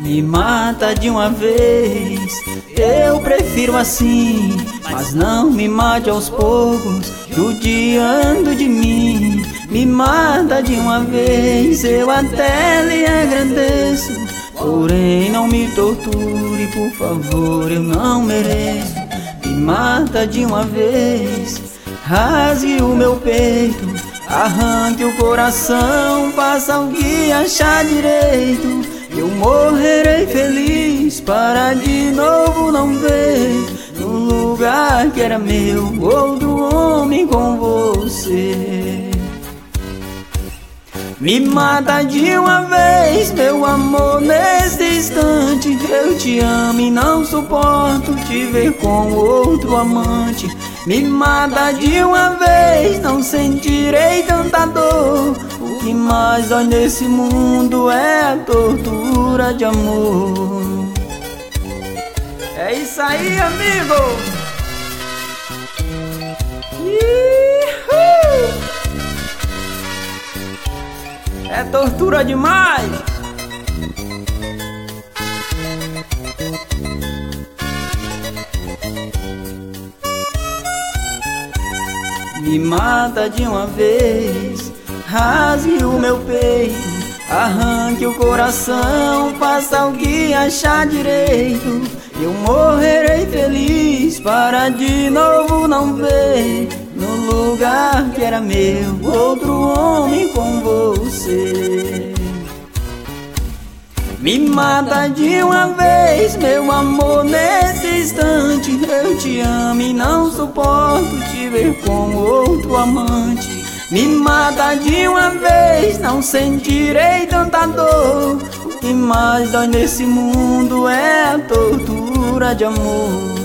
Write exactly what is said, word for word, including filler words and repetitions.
Me mata de uma vez, eu prefiro assim. Mas não me mate aos poucos, judiando de mim. Me mata de uma vez, eu até lhe agradeço. Porém não me torture, por favor, eu não mereço. Me mata de uma vez, rasgue o meu peito, arranque o coração, faça o que achar direito. Eu morrerei feliz para de novo não ver no lugar que era meu outro homem com você. Me mata de uma vez, meu amor, nesse instante. Eu te amo e não suporto te ver com outro amante. Me mata de uma vez, não sentirei tanta dor. O que mais dói nesse mundo é a tortura de amor. É isso aí, amigo! Uhul! É tortura demais! Me mata de uma vez, rasgue o meu peito, arranque o coração, faça o que achar direito. Eu morrerei feliz para de novo não ver no lugar que era meu outro homem com você. Me mata de uma vez, meu amor, nesse instante. Eu te amo e não suporto te ver com outro amante. Me mata de uma vez, não sentirei tanta dor. O que mais dói nesse mundo é a tortura de amor.